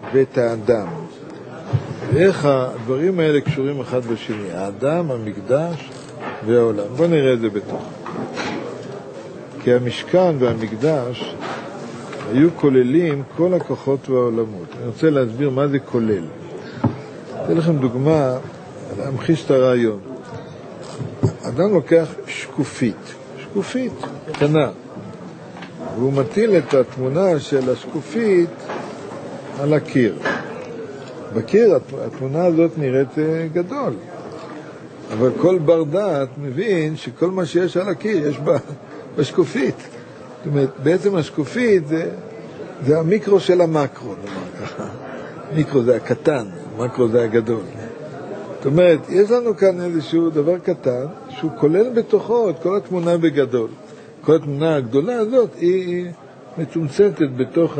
ואת האדם. ואיך הדברים האלה קשורים אחד בשני, האדם, המקדש והעולם. בוא נראה את זה בתוך. כי המשכן והמקדש היו כוללים כל הכוחות והעולמות. אני רוצה להסביר מה זה כולל. אתן לכם דוגמה, להמחיש את הרעיון. אדם לוקח שקופית קטנה, והוא מטיל את התמונה של השקופית על הקיר. בקיר התמונה הזאת נראית גדול, אבל כל בר דעת מבין שכל מה שיש על הקיר יש בשקופית. זאת אומרת, בעצם השקופית זה המיקרו של המקרו, נאמר ככה. מיקרו זה הקטן, מקרו זה הגדול. זאת אומרת, יש לנו כאן איזשהו דבר קטן שהוא כולל בתוכו את כל התמונה בגדול. כל התמונה הגדולה הזאת היא מצומצתת בתוך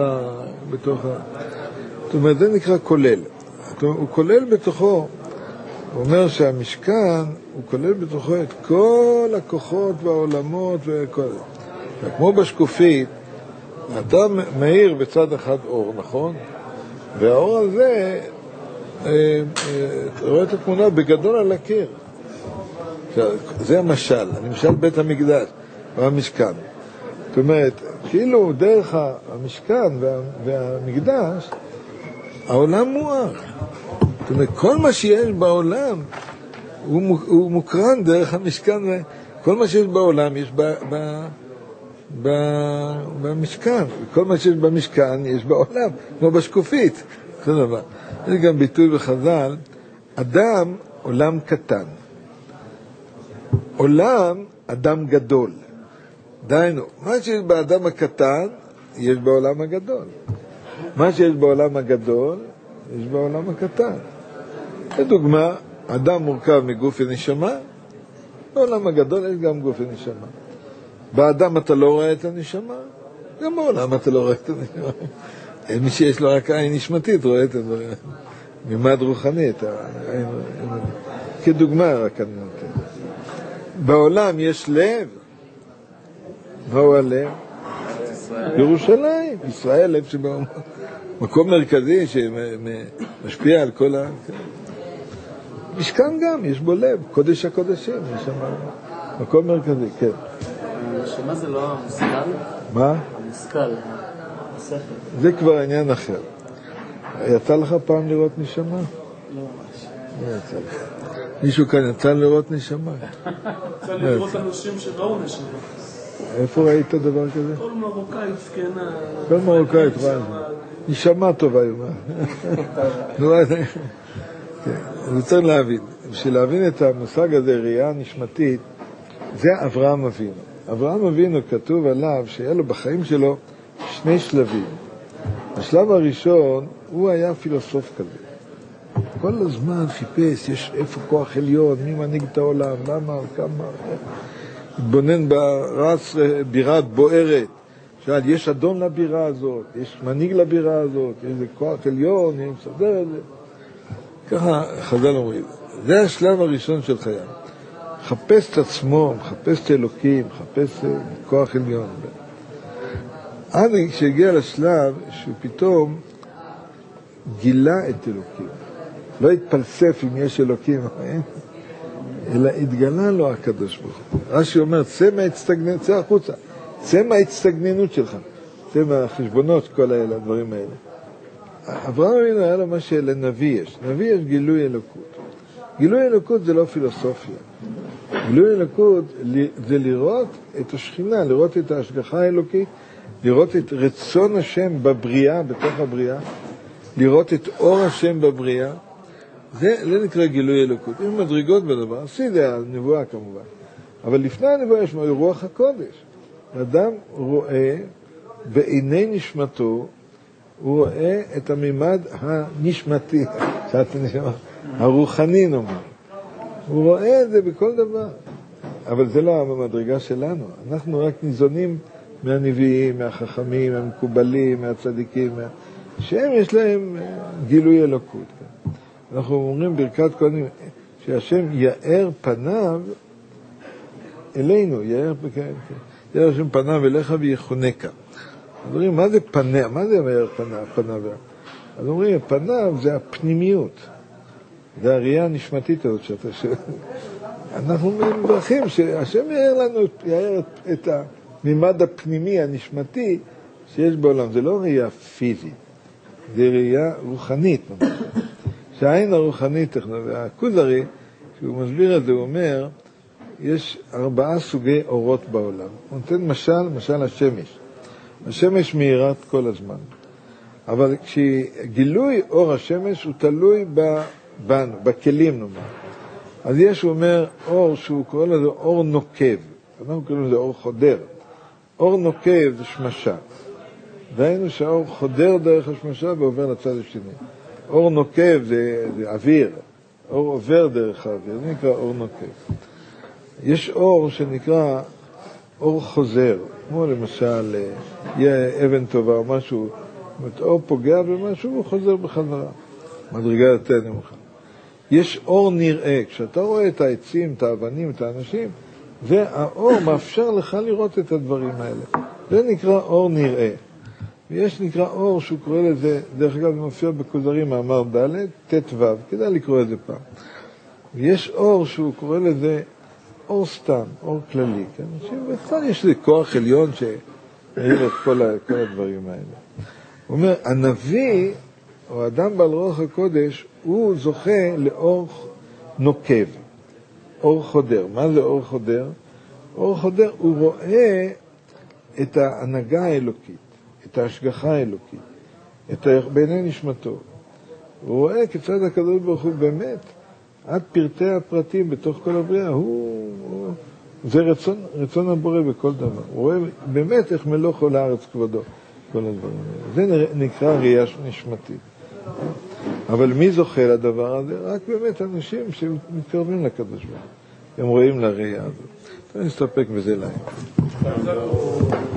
זאת אומרת, זה נקרא כולל. הוא כולל בתוכו, הוא אומר שהמשכן, הוא כולל בתוכו את כל הכוחות והעולמות וכל זה. כמו בשקופית, אתה מאיר בצד אחד אור, נכון? והאור הזה, רואה את התמונה בגדול על הקיר. זה המשל, המשל בית המקדש, והמשכן. זאת אומרת, כאילו דרך המשכן והמקדש, העולם מואר. זאת אומרת, כל מה שיש בעולם הוא מוקרן דרך המשכן. כל מה שיש בעולם יש במשכן. כל מה שיש במשכן יש בעולם, כמו בשקופית. זה דבר. יש גם ביטוי בחז"ל, אדם עולם קטן. עולם אדם גדול. דיינו, מה שיש באדם הקטן יש בעולם הגדול. מה שיש בעולם הגדול יש בעולם הקטן. לדוגמה, אדם מורכב מגוף ונשמה, בעולם הגדול יש גם גוף ונשמה. באדם אתה לא רואה את הנשמה, גם בעולם אתה לא רואה את הנשמה. מי שיש לו רק עין נשמתית רואה את הדברים. ממד רוחני, כדוגמה רק אני נותן. בעולם יש לב. מהו הלב? ירושלים. ישראל, לב מקום מרכזי שמשפיע על כל משכן גם, יש בו לב, קודש הקודשים, יש שם מקום מרכזי, כן. נשמה זה לא המושכל? מה? המושכל, השכל. זה כבר עניין אחר. יצא לך פעם לראות נשמה? לא ממש. לא יצא לך. מישהו כאן יצא לראות נשמה? יצא לראות אנשים שראו נשמה. איפה ראית דבר כזה? כל מרוקאית זקנה. כל מרוקאית, נשמה טובה, אני צריך להבין. בשביל להבין את המושג הזה, ראייה נשמתית, זה אברהם אבינו. אברהם אבינו כתוב עליו שהיה לו בחיים שלו שני שלבים. השלב הראשון, הוא היה פילוסוף כזה. כל הזמן חיפש, יש איפה כוח עליון, מי מנהיג את העולם, למה, כמה, התבונן ברץ בירת בוערת. שאל, יש אדון לבירה הזאת, יש מנהיג לבירה הזאת, יש איזה כוח עליון, אני מסדר את זה. ככה חז"ל אומרים, זה השלב הראשון של חייו. מחפש את עצמו, מחפש את אלוקים, מחפש כוח עליון. עד כשהגיע לשלב שהוא פתאום גילה את אלוקים. לא התפלסף אם יש אלוקים, אלא התגלה לו הקדוש ברוך הוא. רש"י אומר, צא החוצה. צא מההצטגננות שלך, צא מהחשבונות, כל האלה, הדברים האלה. אברהם אבינו היה לו מה שלנביא יש. נביא יש גילוי אלוקות. גילוי אלוקות זה לא פילוסופיה. גילוי אלוקות זה לראות את השכינה, לראות את ההשגחה האלוקית, לראות את רצון השם בבריאה, בתוך הבריאה, לראות את אור השם בבריאה. זה נקרא גילוי אלוקות. יש מדרגות בדבר, זה הנבואה כמובן. אבל לפני הנבואה יש רוח הקודש. אדם רואה בעיני נשמתו, הוא רואה את הממד הנשמתי, הרוחני נאמר. הוא רואה את זה בכל דבר. אבל זה לא המדרגה שלנו. אנחנו רק ניזונים מהנביאים, מהחכמים, מהמקובלים, מהצדיקים, שהם יש להם גילוי אלוקות. אנחנו אומרים ברכת כהנים, שהשם יאר פניו אלינו, יאר השם פניו אליך ויחונקה. אומרים, מה זה פניה? מה זה יאר פניו? אז אומרים, פניו זה הפנימיות. זה הראייה הנשמתית הזאת שאתה שואל. אנחנו מברכים שהשם יאר את הממד הפנימי הנשמתי שיש בעולם. זה לא ראייה פיזית, זה ראייה רוחנית. שהעין הרוחנית, הכוזרי, כשהוא מסביר את זה, הוא אומר, יש 4 סוגי אורות בעולם. הוא נותן משל השמש. השמש מאירת כל הזמן. אבל כשגילוי אור השמש הוא תלוי בנו, בכלים נאמר. אז יש, הוא אומר, אור שהוא קורא לזה אור נוקב. אנחנו קוראים לזה אור חודר. אור נוקב זה שמשה. ראינו שהאור חודר דרך השמשה ועובר לצד השני. אור נוקב זה אוויר. אור עובר דרך האוויר. זה נקרא אור נוקב. יש אור שנקרא אור חוזר. כמו למשל, יהיה אבן טובה או משהו. אור פוגע במשהו והוא חוזר בחזרה. מדרגה יותר נמוכה. יש אור נראה. כשאתה רואה את העצים, את האבנים, את האנשים, והאור מאפשר לך לראות את הדברים האלה. זה נקרא אור נראה. ויש נקרא אור שהוא קורא לזה, דרך אגב זה מופיע בכוזרי מאמר ד' ט' ו', כדאי לקרוא את זה פעם. ויש אור שהוא קורא לזה אור סתם, אור כללי. כן? שבכלל יש איזה כוח עליון שמאיר את כל הדברים האלה. הוא אומר, הנביא, או האדם בעל רוח הקודש, הוא זוכה לאור נוקב, אור חודר. מה זה אור חודר? אור חודר, הוא רואה את ההנהגה האלוקית, את ההשגחה האלוקית, בעיני נשמתו. הוא רואה כיצד הקדוש ברוך הוא באמת, עד פרטי הפרטים בתוך כל הבריאה, זה רצון הבורא בכל דבר. הוא רואה באמת איך מלוא כל הארץ כבודו, כל הדברים האלה. זה נקרא ראייה נשמתית. אבל מי זוכה לדבר הזה? רק באמת אנשים שמתקרבים לקדוש ברוך הוא. הם רואים לראייה הזאת. נסתפק בזה להם.